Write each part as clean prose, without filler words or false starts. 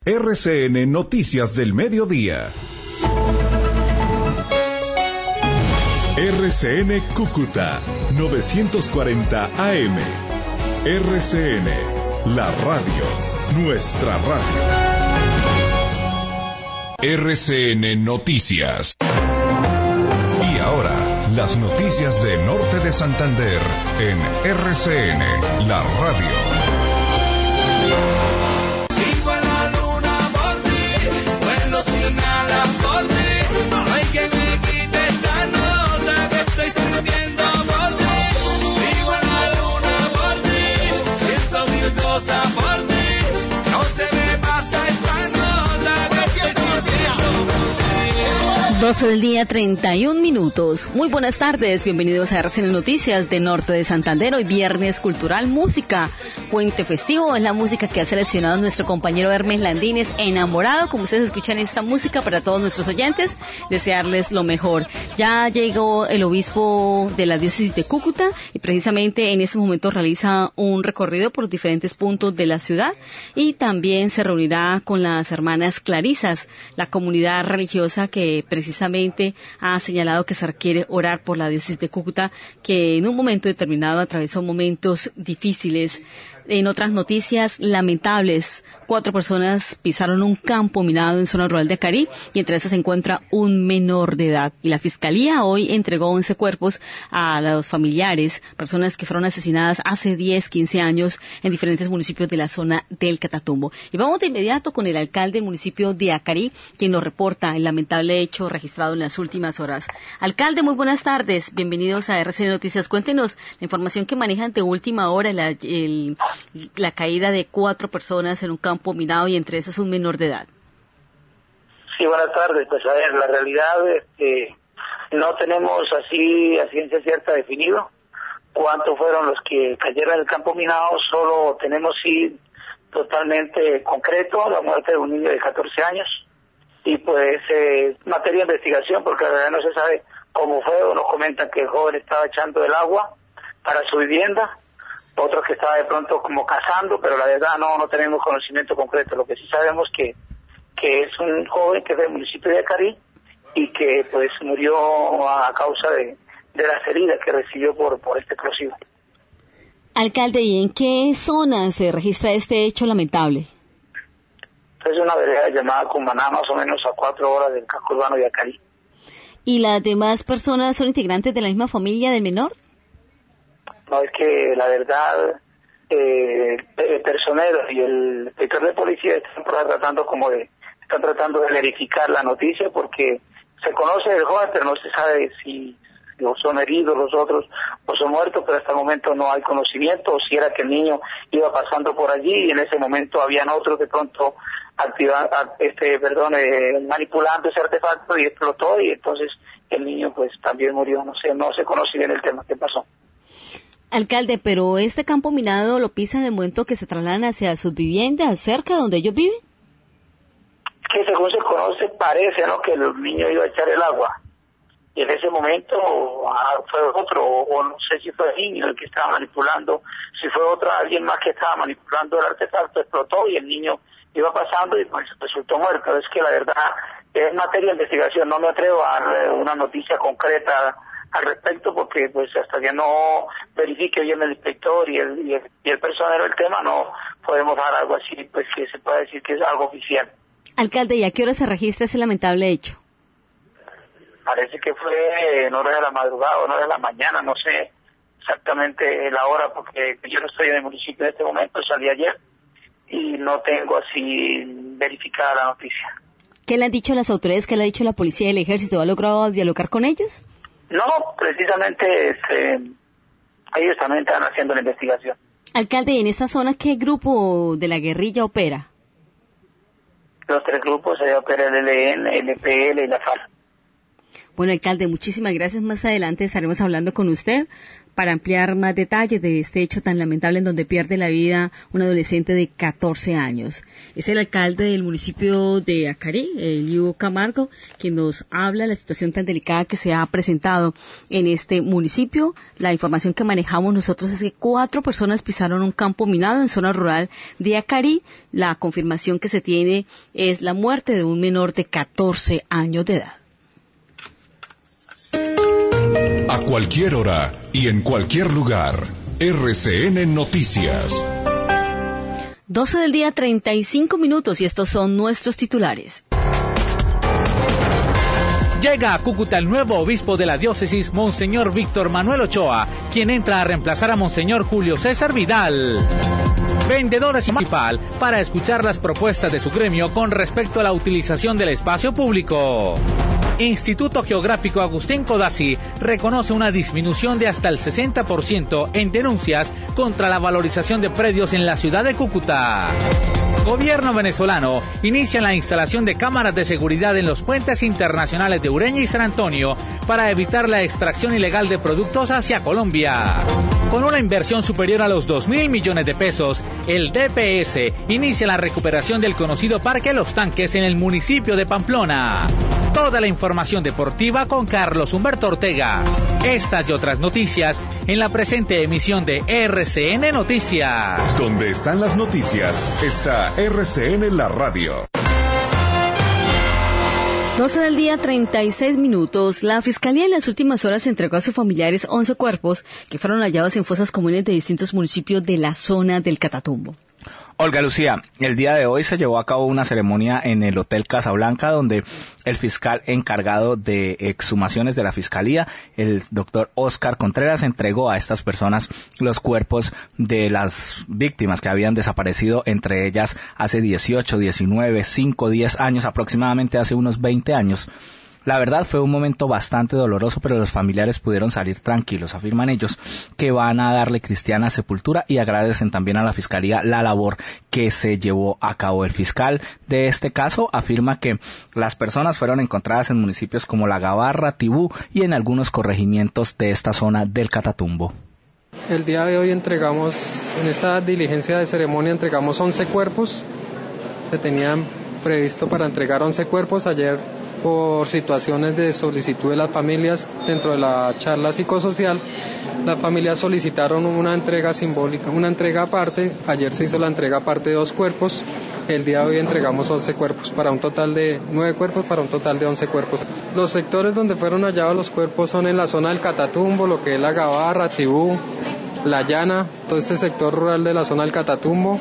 RCN Noticias del Mediodía. RCN Cúcuta 940 AM. RCN, la radio, nuestra radio. RCN Noticias. Y ahora, las noticias de Norte de Santander en RCN, la radio. Del día 31 minutos. Muy buenas tardes, bienvenidos a RCN Noticias de Norte de Santander. Hoy viernes cultural, música, puente festivo, es la música que ha seleccionado nuestro compañero Hermes Landines, enamorado. Como ustedes escuchan esta música, para todos nuestros oyentes, desearles lo mejor. Ya llegó el obispo de la diócesis de Cúcuta y precisamente en este momento realiza un recorrido por los diferentes puntos de la ciudad y también se reunirá con las hermanas clarisas, la comunidad religiosa que precisamente ha señalado que se requiere orar por la diócesis de Cúcuta, que en un momento determinado atravesó momentos difíciles. En otras noticias lamentables, 4 personas pisaron un campo minado en zona rural de Acarí y entre esas se encuentra un menor de edad. Y la Fiscalía hoy entregó 11 cuerpos a los familiares, personas que fueron asesinadas hace 10, 15 años en diferentes municipios de la zona del Catatumbo. Y vamos de inmediato con el alcalde del municipio de Acarí, quien nos reporta el lamentable hecho registrado en las últimas horas. Alcalde, muy buenas tardes, bienvenidos a RCN Noticias. Cuéntenos la información que manejan de última hora, la caída de 4 personas en un campo minado y entre esas un menor de edad. Sí, buenas tardes. Pues a ver, la realidad no tenemos así a ciencia cierta definido cuántos fueron los que cayeron en el campo minado, solo tenemos sí totalmente concreto la muerte de un niño de 14 años y pues materia de investigación porque la verdad no se sabe cómo fue, o nos comentan que el joven estaba echando el agua para su vivienda, otros que estaba de pronto como cazando, pero la verdad no tenemos conocimiento concreto. Lo que sí sabemos que es un joven que es del municipio de Acarí y que pues murió a causa de las heridas que recibió por este explosivo. Alcalde, ¿y en qué zona se registra este hecho lamentable? Es una vereda llamada Cumaná, más o menos a 4 horas del casco urbano de Acarí. ¿Y las demás personas son integrantes de la misma familia del menor? No, es que la verdad, el personero y el inspector de policía están tratando de verificar la noticia porque se conoce el joven, pero no se sabe si son heridos los otros o son muertos, pero hasta el momento no hay conocimiento, o si era que el niño iba pasando por allí y en ese momento habían otros de pronto manipulando ese artefacto y explotó y entonces el niño pues también murió. No se conoce bien el tema, qué pasó. Alcalde, pero este campo minado lo pisan en el momento que se trasladan hacia sus viviendas, cerca de donde ellos viven. Que según se conoce parece, ¿no?, que el niño iba a echar el agua y en ese momento fue otro, o no sé si fue el niño el que estaba manipulando, si fue alguien más que estaba manipulando el artefacto, explotó y el niño iba pasando y pues resultó muerto. Es que la verdad es materia de investigación, no me atrevo a dar una noticia concreta al respecto porque pues hasta que no verifique bien el inspector y el personero del tema no podemos dar algo así pues que se pueda decir que es algo oficial. Alcalde, ¿y a qué hora se registra ese lamentable hecho? Parece que fue en horas de la madrugada o en horas de la mañana, no sé exactamente la hora porque yo no estoy en el municipio en este momento, salí ayer y no tengo así verificada la noticia. ¿Qué le han dicho las autoridades, qué le ha dicho la policía y el ejército? ¿Ha logrado dialogar con ellos? No, precisamente ellos también están haciendo la investigación. Alcalde, ¿y en esta zona qué grupo de la guerrilla opera? Los 3 grupos, opera el ELN, el EPL y la FARC. Bueno, alcalde, muchísimas gracias. Más adelante estaremos hablando con usted para ampliar más detalles de este hecho tan lamentable en donde pierde la vida un adolescente de 14 años. Es el alcalde del municipio de Acarí, Eliu Camargo, quien nos habla de la situación tan delicada que se ha presentado en este municipio. La información que manejamos nosotros es que 4 personas pisaron un campo minado en zona rural de Acarí. La confirmación que se tiene es la muerte de un menor de 14 años de edad. A cualquier hora y en cualquier lugar, RCN Noticias. 12 del día, 35 minutos, y estos son nuestros titulares. Llega a Cúcuta el nuevo obispo de la diócesis, Monseñor Víctor Manuel Ochoa, quien entra a reemplazar a Monseñor Julio César Vidal. Vendedores municipal para escuchar las propuestas de su gremio con respecto a la utilización del espacio público. Instituto Geográfico Agustín Codazzi reconoce una disminución de hasta el 60% en denuncias contra la valorización de predios en la ciudad de Cúcuta. Gobierno venezolano inicia la instalación de cámaras de seguridad en los puentes internacionales de Ureña y San Antonio para evitar la extracción ilegal de productos hacia Colombia. Con una inversión superior a los 2.000 millones de pesos, el DPS inicia la recuperación del conocido Parque Los Tanques en el municipio de Pamplona. Toda la información deportiva con Carlos Humberto Ortega. Estas y otras noticias en la presente emisión de RCN Noticias. Donde están las noticias, está RCN la radio. 12 del día, 36 minutos. La Fiscalía en las últimas horas entregó a sus familiares 11 cuerpos que fueron hallados en fosas comunes de distintos municipios de la zona del Catatumbo. Olga Lucía, el día de hoy se llevó a cabo una ceremonia en el Hotel Casablanca donde el fiscal encargado de exhumaciones de la Fiscalía, el doctor Óscar Contreras, entregó a estas personas los cuerpos de las víctimas que habían desaparecido, entre ellas hace 18, 19, 5, 10 años, aproximadamente hace unos 20 años. La verdad fue un momento bastante doloroso, pero los familiares pudieron salir tranquilos. Afirman ellos que van a darle cristiana sepultura y agradecen también a la Fiscalía la labor que se llevó a cabo. El fiscal de este caso afirma que las personas fueron encontradas en municipios como La Gabarra, Tibú y en algunos corregimientos de esta zona del Catatumbo. El día de hoy entregamos, en esta diligencia de ceremonia, entregamos 11 cuerpos. Se tenían previsto para entregar 11 cuerpos. Ayer, por situaciones de solicitud de las familias dentro de la charla psicosocial, las familias solicitaron una entrega simbólica, una entrega aparte. Ayer se hizo la entrega aparte de 2 cuerpos. El día de hoy entregamos 11 cuerpos, para un total de 9 cuerpos, para un total de 11 cuerpos. Los sectores donde fueron hallados los cuerpos son en la zona del Catatumbo, lo que es La Gabarra, Tibú, La Llana, todo este sector rural de la zona del Catatumbo.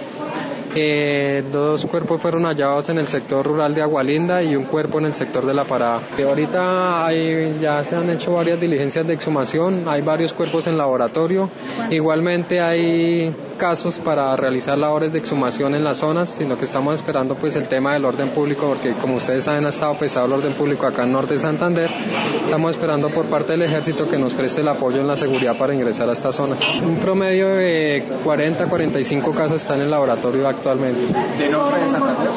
2 cuerpos fueron hallados en el sector rural de Agualinda y un cuerpo en el sector de La Parada. Ahorita ya se han hecho varias diligencias de exhumación, hay varios cuerpos en laboratorio. Igualmente hay casos para realizar labores de exhumación en las zonas, sino que estamos esperando pues el tema del orden público, porque como ustedes saben ha estado pesado el orden público acá en Norte de Santander. Estamos esperando por parte del Ejército que nos preste el apoyo en la seguridad para ingresar a estas zonas. Un promedio de 40-45 casos están en el laboratorio actualmente. ¿De Norte de Santander?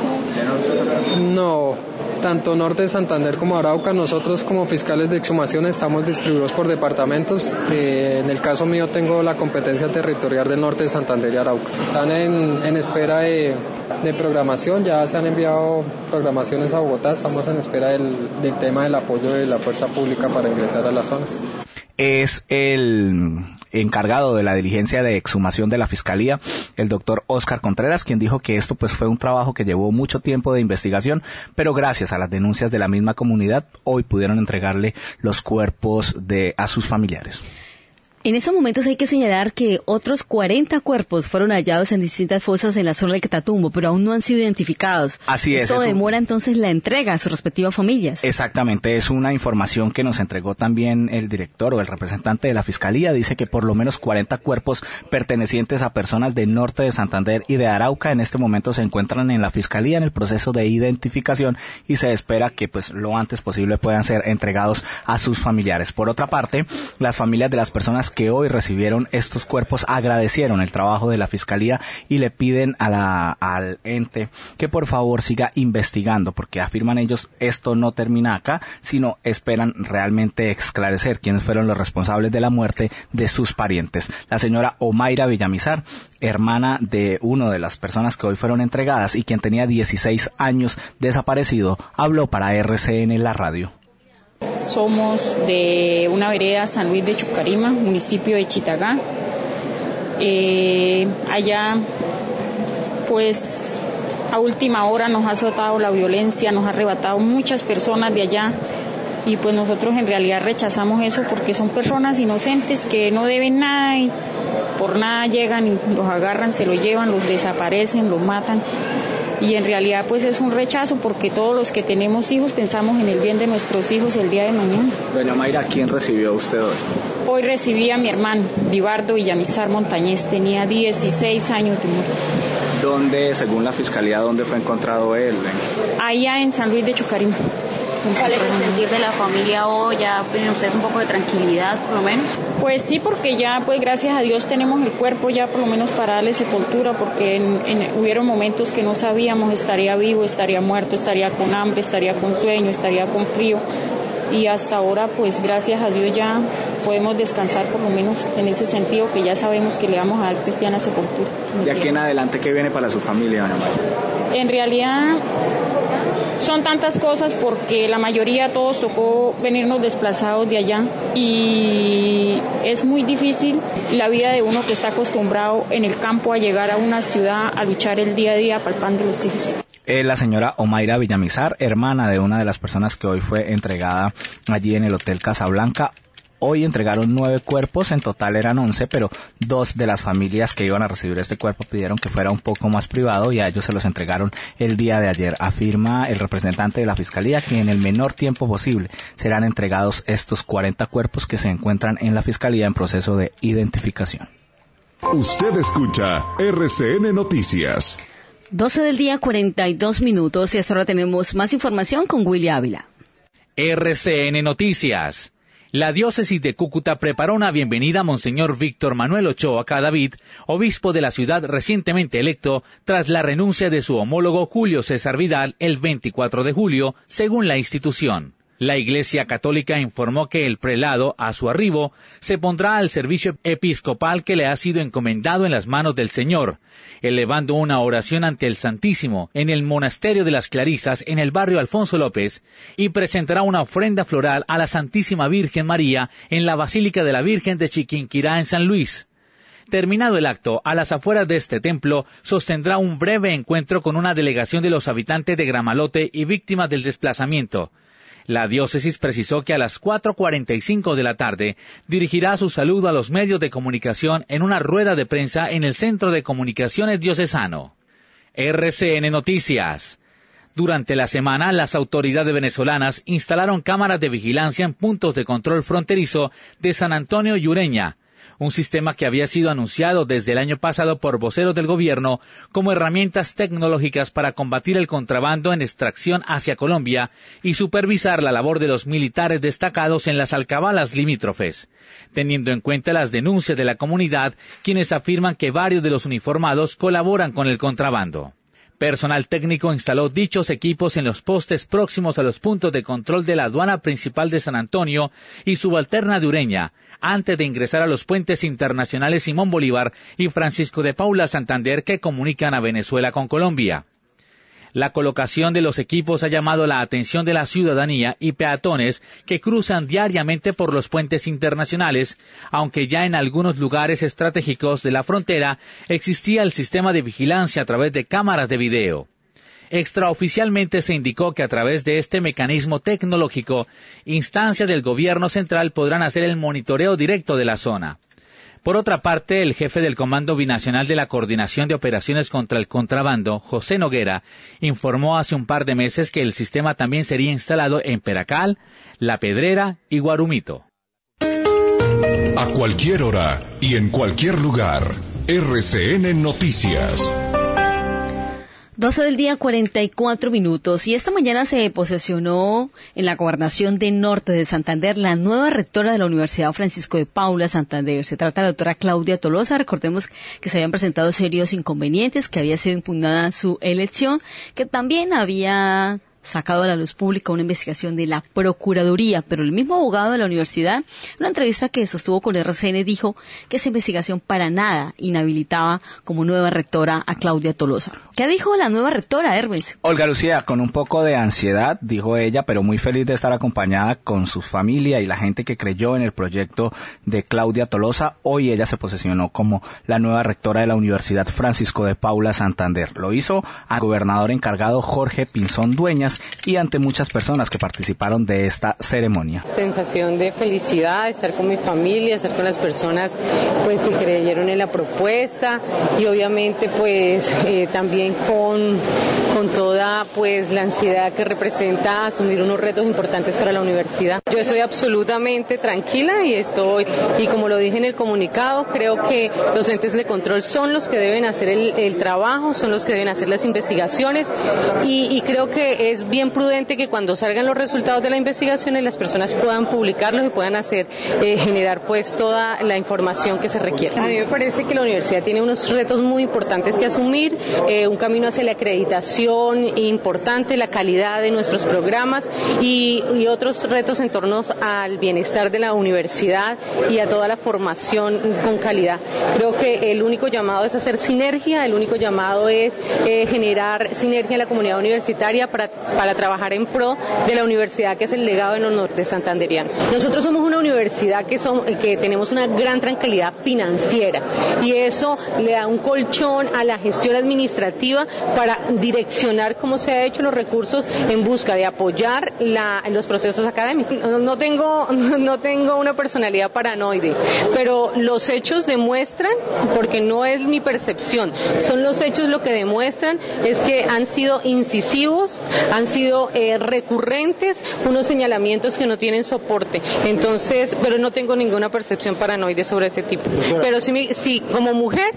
No, tanto Norte de Santander como Arauca, nosotros como fiscales de exhumación estamos distribuidos por departamentos. En el caso mío tengo la competencia territorial del Norte de Santander y Arauca. Están en espera de programación, ya se han enviado programaciones a Bogotá, estamos en espera del tema del apoyo de la fuerza pública para ingresar a las zonas. Es el encargado de la diligencia de exhumación de la Fiscalía, el doctor Óscar Contreras, quien dijo que esto pues fue un trabajo que llevó mucho tiempo de investigación, pero gracias a las denuncias de la misma comunidad, hoy pudieron entregarle los cuerpos a sus familiares. En estos momentos hay que señalar que otros 40 cuerpos fueron hallados en distintas fosas en la zona del Catatumbo, pero aún no han sido identificados. Así es. Esto demora entonces la entrega a sus respectivas familias. Exactamente, es una información que nos entregó también el director o el representante de la Fiscalía. Dice que por lo menos 40 cuerpos pertenecientes a personas del Norte de Santander y de Arauca en este momento se encuentran en la Fiscalía en el proceso de identificación y se espera que pues lo antes posible puedan ser entregados a sus familiares. Por otra parte, las familias de las personas familias que hoy recibieron estos cuerpos agradecieron el trabajo de la Fiscalía y le piden al ente que por favor siga investigando, porque afirman ellos esto no termina acá, sino esperan realmente esclarecer quiénes fueron los responsables de la muerte de sus parientes. La señora Omaira Villamizar, hermana de una de las personas que hoy fueron entregadas y quien tenía 16 años desaparecido, habló para RCN La Radio. Somos de una vereda San Luis de Chucarima, municipio de Chitagá. Allá, pues, a última hora nos ha azotado la violencia, nos ha arrebatado muchas personas de allá. Y pues nosotros en realidad rechazamos eso porque son personas inocentes que no deben nada y por nada llegan y los agarran, se los llevan, los desaparecen, los matan. Y en realidad pues es un rechazo porque todos los que tenemos hijos pensamos en el bien de nuestros hijos el día de mañana. Doña Mayra, ¿quién recibió usted hoy? Hoy recibí a mi hermano, Vivardo Villamizar Montañez, tenía 16 años de muerte. ¿Dónde, según la Fiscalía, dónde fue encontrado él? Allá en San Luis de Chucarima. ¿Cuál es el sentir de la familia hoy? ¿Ya tienen ustedes un poco de tranquilidad, por lo menos? Pues sí, porque ya, pues gracias a Dios tenemos el cuerpo ya por lo menos para darle sepultura, porque hubieron momentos que no sabíamos, estaría vivo, estaría muerto, estaría con hambre, estaría con sueño, estaría con frío. Y hasta ahora, pues gracias a Dios ya podemos descansar por lo menos en ese sentido, que ya sabemos que le vamos a dar cristiana sepultura. ¿De aquí en adelante qué viene para su familia, doña Mayra? En realidad son tantas cosas porque la mayoría todos tocó venirnos desplazados de allá y es muy difícil la vida de uno que está acostumbrado en el campo a llegar a una ciudad a luchar el día a día para el pan de los hijos. La señora Omaira Villamizar, hermana de una de las personas que hoy fue entregada allí en el Hotel Casablanca. Hoy entregaron 9 cuerpos, en total eran 11, pero 2 de las familias que iban a recibir este cuerpo pidieron que fuera un poco más privado y a ellos se los entregaron el día de ayer. Afirma el representante de la Fiscalía que en el menor tiempo posible serán entregados estos 40 cuerpos que se encuentran en la Fiscalía en proceso de identificación. Usted escucha RCN Noticias. 12 del día, 42 minutos y hasta ahora tenemos más información con Willy Ávila. RCN Noticias. La diócesis de Cúcuta preparó una bienvenida a Monseñor Víctor Manuel Ochoa Cadavid, obispo de la ciudad recientemente electo, tras la renuncia de su homólogo Julio César Vidal el 24 de julio, según la institución. La Iglesia Católica informó que el prelado, a su arribo, se pondrá al servicio episcopal que le ha sido encomendado en las manos del Señor, elevando una oración ante el Santísimo en el Monasterio de las Clarisas en el barrio Alfonso López, y presentará una ofrenda floral a la Santísima Virgen María en la Basílica de la Virgen de Chiquinquirá en San Luis. Terminado el acto, a las afueras de este templo, sostendrá un breve encuentro con una delegación de los habitantes de Gramalote y víctimas del desplazamiento. La diócesis precisó que a las 4:45 de la tarde dirigirá su saludo a los medios de comunicación en una rueda de prensa en el Centro de Comunicaciones Diocesano. RCN Noticias. Durante la semana, las autoridades venezolanas instalaron cámaras de vigilancia en puntos de control fronterizo de San Antonio y Ureña, un sistema que había sido anunciado desde el año pasado por voceros del gobierno como herramientas tecnológicas para combatir el contrabando en extracción hacia Colombia y supervisar la labor de los militares destacados en las alcabalas limítrofes, teniendo en cuenta las denuncias de la comunidad, quienes afirman que varios de los uniformados colaboran con el contrabando. Personal técnico instaló dichos equipos en los postes próximos a los puntos de control de la aduana principal de San Antonio y subalterna de Ureña, antes de ingresar a los puentes internacionales Simón Bolívar y Francisco de Paula Santander que comunican a Venezuela con Colombia. La colocación de los equipos ha llamado la atención de la ciudadanía y peatones que cruzan diariamente por los puentes internacionales, aunque ya en algunos lugares estratégicos de la frontera existía el sistema de vigilancia a través de cámaras de video. Extraoficialmente se indicó que a través de este mecanismo tecnológico, instancias del gobierno central podrán hacer el monitoreo directo de la zona. Por otra parte, el jefe del Comando Binacional de la Coordinación de Operaciones contra el Contrabando, José Noguera, informó hace un par de meses que el sistema también sería instalado en Peracal, La Pedrera y Guarumito. A cualquier hora y en cualquier lugar, RCN Noticias. 12 del día, 44 minutos. Y esta mañana se posesionó en la Gobernación de Norte de Santander la nueva rectora de la Universidad Francisco de Paula Santander. Se trata de la doctora Claudia Tolosa. Recordemos que se habían presentado serios inconvenientes, que había sido impugnada su elección, que también había sacado a la luz pública una investigación de la Procuraduría, pero el mismo abogado de la universidad, en una entrevista que sostuvo con RCN, dijo que esa investigación para nada inhabilitaba como nueva rectora a Claudia Tolosa. ¿Qué dijo la nueva rectora, Hermes? Olga Lucía, con un poco de ansiedad, dijo ella, pero muy feliz de estar acompañada con su familia y la gente que creyó en el proyecto de Claudia Tolosa. Hoy ella se posesionó como la nueva rectora de la Universidad Francisco de Paula Santander. Lo hizo al gobernador encargado Jorge Pinzón Dueñas y ante muchas personas que participaron de esta ceremonia. Sensación de felicidad, estar con mi familia, estar con las personas pues que creyeron en la propuesta y obviamente pues también con toda pues la ansiedad que representa asumir unos retos importantes para la universidad. Yo estoy absolutamente tranquila y como lo dije en el comunicado, creo que los entes de control son los que deben hacer el trabajo, son los que deben hacer las investigaciones y creo que es bien prudente que cuando salgan los resultados de la investigación las personas puedan publicarlos y puedan generar pues toda la información que se requiere. A mí me parece que la universidad tiene unos retos muy importantes que asumir, un camino hacia la acreditación importante, la calidad de nuestros programas y otros retos en torno al bienestar de la universidad y a toda la formación con calidad. Creo que el único llamado es hacer sinergia, el único llamado es generar sinergia en la comunidad universitaria para trabajar en pro de la universidad que es el legado de los norte santanderianos. Nosotros somos una universidad que tenemos una gran tranquilidad financiera y eso le da un colchón a la gestión administrativa para direccionar cómo se ha hecho los recursos en busca de apoyar los procesos académicos. No tengo una personalidad paranoide, pero los hechos demuestran, porque no es mi percepción, son los hechos lo que demuestran es que han sido incisivos, han sido recurrentes, unos señalamientos que no tienen soporte. Entonces, pero no tengo ninguna percepción paranoide sobre ese tipo. Pero sí como mujer,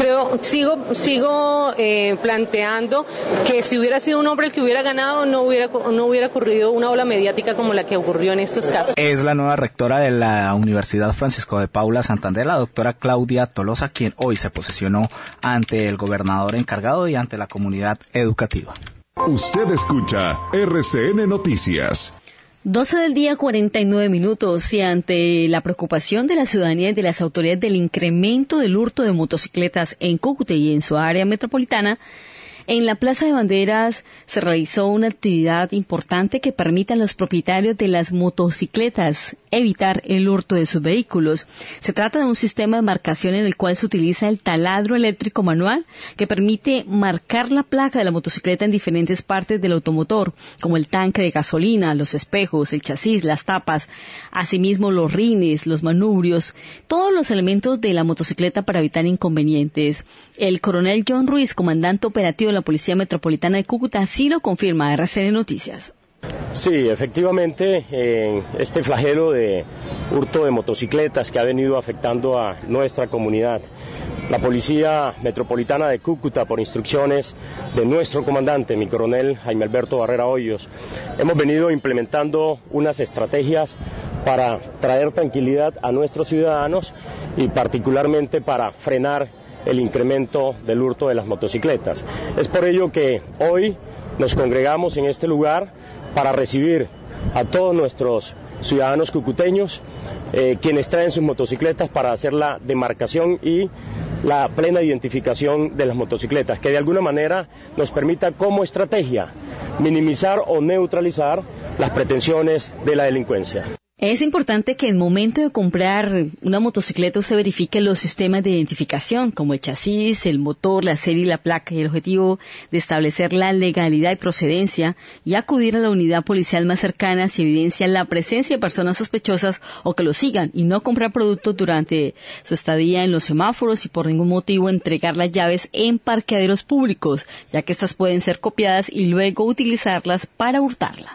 sigo planteando que si hubiera sido un hombre el que hubiera ganado, no hubiera ocurrido una ola mediática como la que ocurrió en estos casos. Es la nueva rectora de la Universidad Francisco de Paula Santander, la doctora Claudia Tolosa, quien hoy se posesionó ante el gobernador encargado y ante la comunidad educativa. Usted escucha RCN Noticias. 12 del día, 49 minutos, y ante la preocupación de la ciudadanía y de las autoridades del incremento del hurto de motocicletas en Cúcuta y en su área metropolitana, en la Plaza de Banderas se realizó una actividad importante que permite a los propietarios de las motocicletas evitar el hurto de sus vehículos. Se trata de un sistema de marcación en el cual se utiliza el taladro eléctrico manual que permite marcar la placa de la motocicleta en diferentes partes del automotor, como el tanque de gasolina, los espejos, el chasis, las tapas, asimismo los rines, los manubrios, todos los elementos de la motocicleta para evitar inconvenientes. El coronel John Ruiz, comandante operativo de la Policía Metropolitana de Cúcuta, así lo confirma a RCN Noticias. Sí, efectivamente, este flagelo de hurto de motocicletas que ha venido afectando a nuestra comunidad. La Policía Metropolitana de Cúcuta, por instrucciones de nuestro comandante, mi coronel Jaime Alberto Barrera Hoyos, hemos venido implementando unas estrategias para traer tranquilidad a nuestros ciudadanos y particularmente para frenar el incremento del hurto de las motocicletas. Es por ello que hoy nos congregamos en este lugar para recibir a todos nuestros ciudadanos cucuteños, quienes traen sus motocicletas para hacer la demarcación y la plena identificación de las motocicletas, que de alguna manera nos permita como estrategia minimizar o neutralizar las pretensiones de la delincuencia. Es importante que en el momento de comprar una motocicleta usted verifique los sistemas de identificación, como el chasis, el motor, la serie y la placa, y el objetivo de establecer la legalidad y procedencia y acudir a la unidad policial más cercana si evidencia la presencia de personas sospechosas o que lo sigan, y no comprar productos durante su estadía en los semáforos y por ningún motivo entregar las llaves en parqueaderos públicos, ya que estas pueden ser copiadas y luego utilizarlas para hurtarla.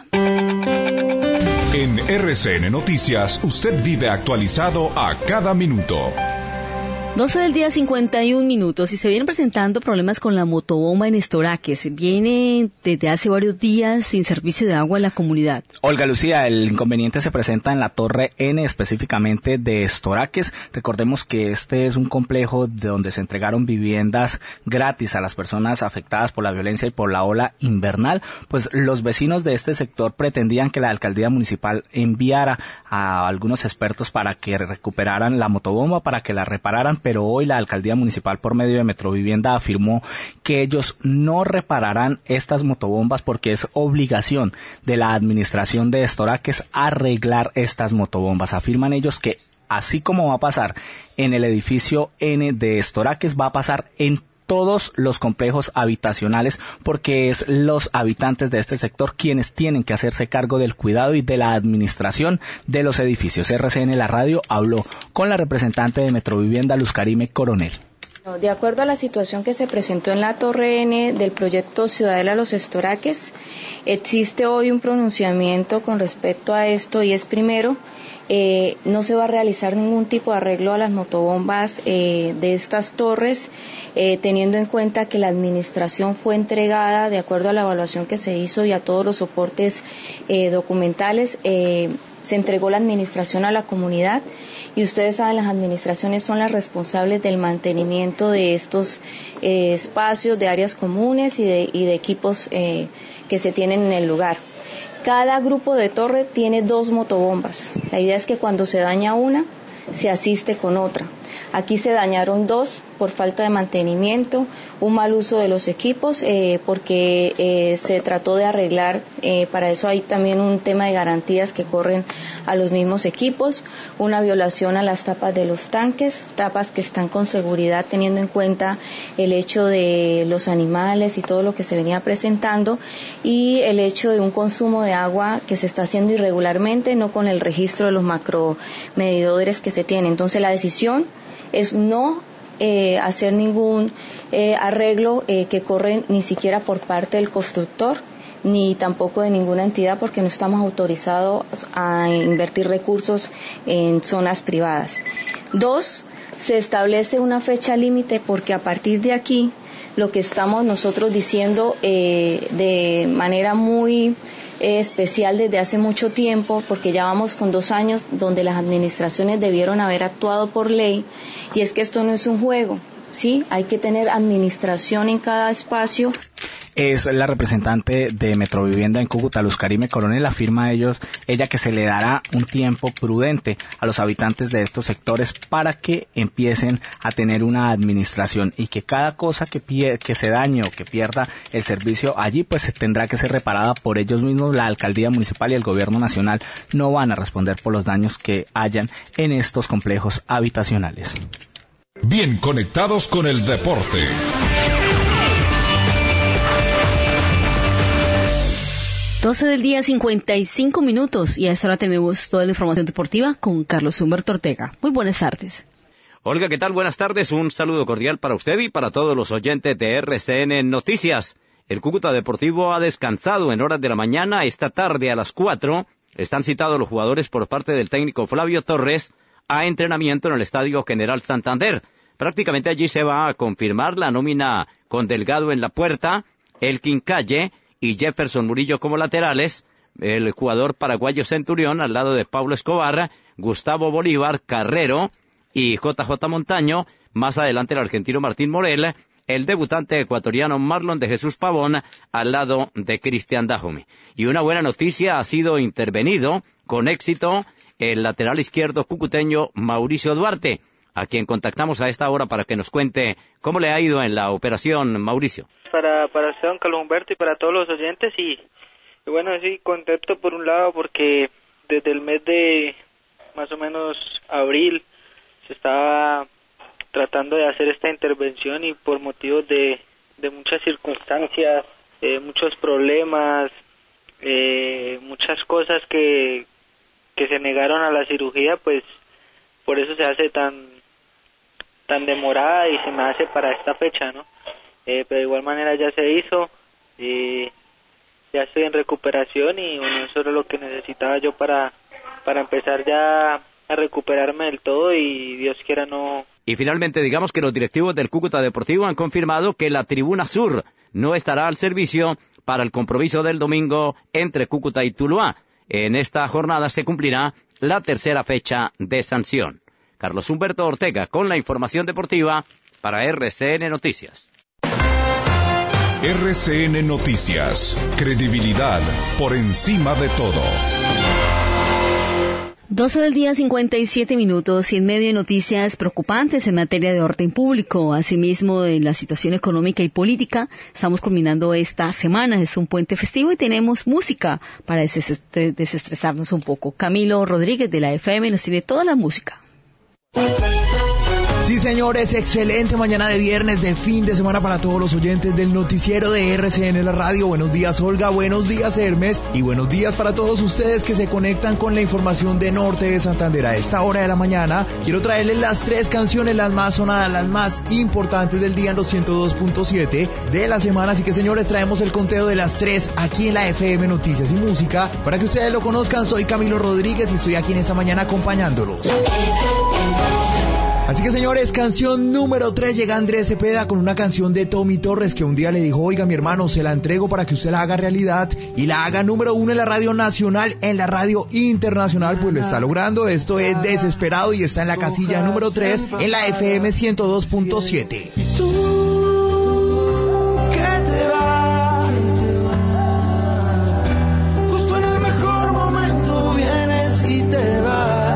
En RCN Noticias, usted vive actualizado a cada minuto. 12 del día, 51 minutos, y se vienen presentando problemas con la motobomba en Estoraques. Viene desde hace varios días sin servicio de agua en la comunidad. Olga Lucía, el inconveniente se presenta en la Torre N, específicamente de Estoraques. Recordemos que este es un complejo de donde se entregaron viviendas gratis a las personas afectadas por la violencia y por la ola invernal. Pues los vecinos de este sector pretendían que la alcaldía municipal enviara a algunos expertos para que recuperaran la motobomba, para que la repararan, pero hoy la alcaldía municipal por medio de Metrovivienda afirmó que ellos no repararán estas motobombas porque es obligación de la administración de Estoraques arreglar estas motobombas. Afirman ellos que así como va a pasar en el edificio N de Estoraques, va a pasar en todos los complejos habitacionales, porque es los habitantes de este sector quienes tienen que hacerse cargo del cuidado y de la administración de los edificios. RCN La Radio habló con la representante de Metrovivienda, Luz Karime Coronel. De acuerdo a la situación que se presentó en la Torre N del proyecto Ciudadela Los Estoraques, existe hoy un pronunciamiento con respecto a esto, y es primero, no se va a realizar ningún tipo de arreglo a las motobombas de estas torres, teniendo en cuenta que la administración fue entregada de acuerdo a la evaluación que se hizo y a todos los soportes documentales. Se entregó la administración a la comunidad, y ustedes saben, las administraciones son las responsables del mantenimiento de estos espacios, de áreas comunes y de equipos que se tienen en el lugar. Cada grupo de torre tiene 2 motobombas. La idea es que cuando se daña una, se asiste con otra. Aquí se dañaron 2 por falta de mantenimiento, un mal uso de los equipos, porque se trató de arreglar, para eso hay también un tema de garantías que corren a los mismos equipos, una violación a las tapas de los tanques, tapas que están con seguridad teniendo en cuenta el hecho de los animales y todo lo que se venía presentando, y el hecho de un consumo de agua que se está haciendo irregularmente, no con el registro de los macromedidores que se tienen. Entonces la decisión es no hacer ningún arreglo que corre ni siquiera por parte del constructor ni tampoco de ninguna entidad, porque no estamos autorizados a invertir recursos en zonas privadas. 2, se establece una fecha límite, porque a partir de aquí lo que estamos nosotros diciendo de manera muy especial desde hace mucho tiempo, porque ya vamos con 2 años donde las administraciones debieron haber actuado por ley, y es que esto no es un juego, ¿sí? Hay que tener administración en cada espacio. Es la representante de Metrovivienda en Cúcuta, Luz Karime Coronel. Afirma ella que se le dará un tiempo prudente a los habitantes de estos sectores para que empiecen a tener una administración, y que cada cosa que se dañe o que pierda el servicio allí, pues tendrá que ser reparada por ellos mismos. La alcaldía municipal y el gobierno nacional no van a responder por los daños que hayan en estos complejos habitacionales. Bien conectados con el deporte. Doce del día, 55 minutos, y a esta hora tenemos toda la información deportiva con Carlos Humberto Ortega. Muy buenas tardes. Olga, ¿qué tal? Buenas tardes. Un saludo cordial para usted y para todos los oyentes de RCN Noticias. El Cúcuta Deportivo ha descansado en horas de la mañana. Esta tarde a las 4 están citados los jugadores por parte del técnico Flavio Torres a entrenamiento en el Estadio General Santander. Prácticamente allí se va a confirmar la nómina con Delgado en la puerta, Elkin Calle y Jefferson Murillo como laterales, el jugador paraguayo Centurión al lado de Pablo Escobar, Gustavo Bolívar, Carrero y JJ Montaño, más adelante el argentino Martín Morel, el debutante ecuatoriano Marlon de Jesús Pavón al lado de Cristian Dajome. Y una buena noticia, ha sido intervenido con éxito el lateral izquierdo cucuteño Mauricio Duarte, a quien contactamos a esta hora para que nos cuente cómo le ha ido en la operación. Mauricio. Para usted, don Carlos Humberto, y para todos los oyentes, y bueno, sí, contento por un lado porque desde el mes de más o menos abril se estaba tratando de hacer esta intervención, y por motivos de muchas circunstancias, muchos problemas, muchas cosas que se negaron a la cirugía, pues por eso se hace tan demorada y se me hace para esta fecha, ¿no? Pero de igual manera ya se hizo, ya estoy en recuperación, y bueno, eso era lo que necesitaba yo para empezar ya recuperarme del todo y Dios quiera no. Y finalmente digamos que los directivos del Cúcuta Deportivo han confirmado que la Tribuna Sur no estará al servicio para el compromiso del domingo entre Cúcuta y Tuluá. En esta jornada se cumplirá la tercera fecha de sanción. Carlos Humberto Ortega con la información deportiva para RCN Noticias. RCN Noticias, credibilidad por encima de todo. 12 del día, 57 minutos, y en medio de noticias preocupantes en materia de orden público, asimismo de la situación económica y política, estamos culminando esta semana, es un puente festivo y tenemos música para desestresarnos un poco. Camilo Rodríguez de la FM nos tiene toda la música. Sí, señores, excelente mañana de viernes, de fin de semana para todos los oyentes del noticiero de RCN La Radio. Buenos días, Olga, buenos días, Hermes, y buenos días para todos ustedes que se conectan con la información de Norte de Santander. A esta hora de la mañana quiero traerles las 3 canciones, las más sonadas, las más importantes del día en los 102.7 de la semana. Así que, señores, traemos el conteo de las 3 aquí en la FM Noticias y Música. Para que ustedes lo conozcan, soy Camilo Rodríguez y estoy aquí en esta mañana acompañándolos. Así que, señores, canción número 3, llega Andrés Cepeda con una canción de Tommy Torres que un día le dijo: oiga, mi hermano, se la entrego para que usted la haga realidad y la haga número 1 en la radio nacional, en la radio internacional. Pues lo está logrando. Esto es Desesperado y está en la casilla número 3 en la FM 102.7. Justo en el mejor momento vienes y te vas.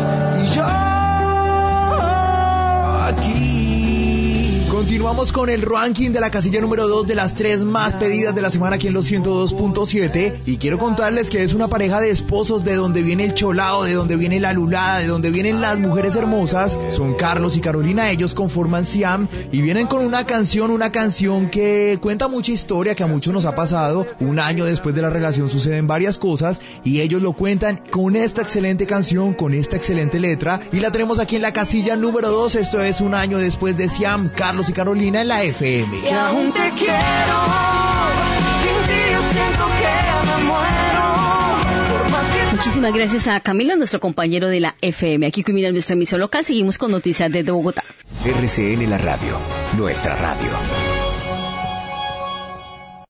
Continuamos con el ranking de la casilla número 2 de las 3 más pedidas de la semana aquí en los 102.7 y quiero contarles que es una pareja de esposos de donde viene el cholao, de donde viene la lulada, de donde vienen las mujeres hermosas. Son Carlos y Carolina, ellos conforman Siam y vienen con una canción que cuenta mucha historia, que a muchos nos ha pasado. Un año después de la relación suceden varias cosas y ellos lo cuentan con esta excelente canción, con esta excelente letra, y la tenemos aquí en la casilla número 2. Esto es Un año después de Siam, Carlos y Carolina en la FM. Y aún te quiero, sin ti yo siento que me muero. Por más que... Muchísimas gracias a Camilo, nuestro compañero de la FM. Aquí culmina nuestra emisión local, seguimos con noticias desde Bogotá. RCN La Radio, nuestra radio.